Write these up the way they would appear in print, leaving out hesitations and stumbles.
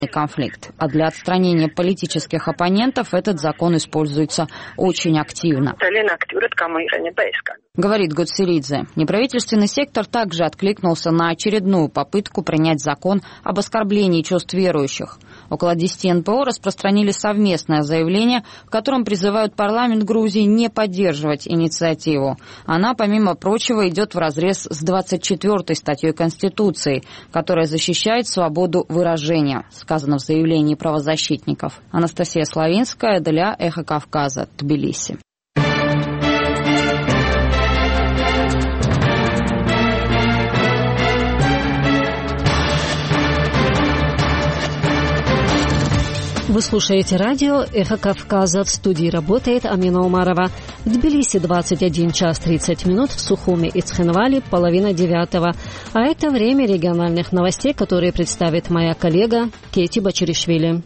конфликт, а для отстранения политических оппонентов этот закон используется очень активно. Говорит Гоцеридзе. Неправительственный сектор также откликнулся на очередную попытку принять закон об оскорблении чувств верующих. Около 10 НПО распространили совместное заявление, в котором призывают парламент Грузии не поддерживать инициативу. Она, помимо прочего, идет вразрез с 24-й статьей Конституции, которая защищает свободу выражения, сказано в заявлении правозащитников. Анастасия Славинская для «Эхо Кавказа», Тбилиси. Вы слушаете радио «Эхо Кавказа». В студии работает Амина Умарова. В Тбилиси 21 час 30 минут, в Сухуми и Цхинвале 8:30. А это время региональных новостей, которые представит моя коллега Кейти Бачеришвили.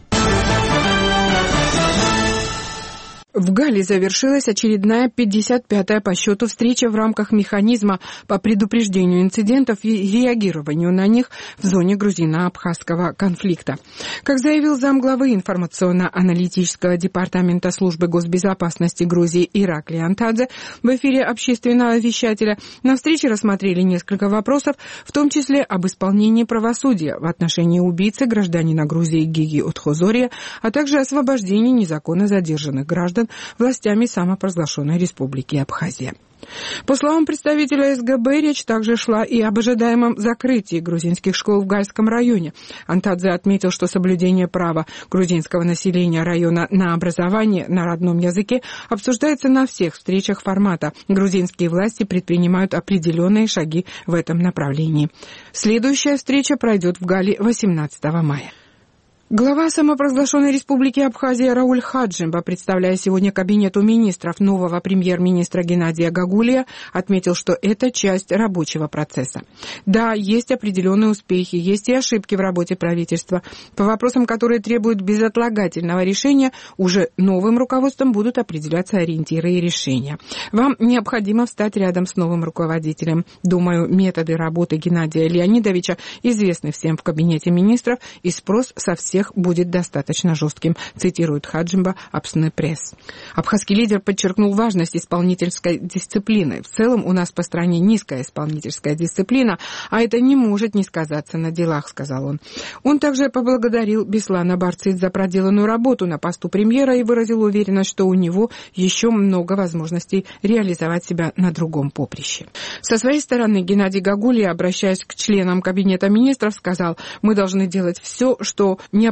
В Галле завершилась очередная 55-я по счету встреча в рамках механизма по предупреждению инцидентов и реагированию на них в зоне грузино-абхазского конфликта. Как заявил замглавы информационно-аналитического департамента службы госбезопасности Грузии Ираклий Антадзе в эфире общественного вещателя, на встрече рассмотрели несколько вопросов, в том числе об исполнении правосудия в отношении убийцы гражданина Грузии Гиги Отхозория, а также освобождении незаконно задержанных граждан властями самопровозглашенной Республики Абхазия. По словам представителя СГБ, речь также шла и об ожидаемом закрытии грузинских школ в Гальском районе. Антадзе отметил, что соблюдение права грузинского населения района на образование на родном языке обсуждается на всех встречах формата. Грузинские власти предпринимают определенные шаги в этом направлении. Следующая встреча пройдет в Галле 18 мая. Глава самопровозглашенной Республики Абхазия Рауль Хаджимба, представляя сегодня кабинету министров нового премьер-министра Геннадия Гагулия, отметил, что это часть рабочего процесса. Да, есть определенные успехи, есть и ошибки в работе правительства. По вопросам, которые требуют безотлагательного решения, уже новым руководством будут определяться ориентиры и решения. Вам необходимо встать рядом с новым руководителем. Думаю, методы работы Геннадия Леонидовича известны всем в кабинете министров, и спрос со всех будет достаточно жестким, цитирует Хаджимба Абсны Пресс. Абхазский лидер подчеркнул важность исполнительской дисциплины. В целом у нас по стране низкая исполнительская дисциплина, а это не может не сказаться на делах, сказал он. Он также поблагодарил Беслана Барцидзе за проделанную работу на посту премьера и выразил уверенность, что у него еще много возможностей реализовать себя на другом поприще. Со своей стороны Геннадий Гагулия, обращаясь к членам кабинета министров, сказал: мы должны делать все, что необходимо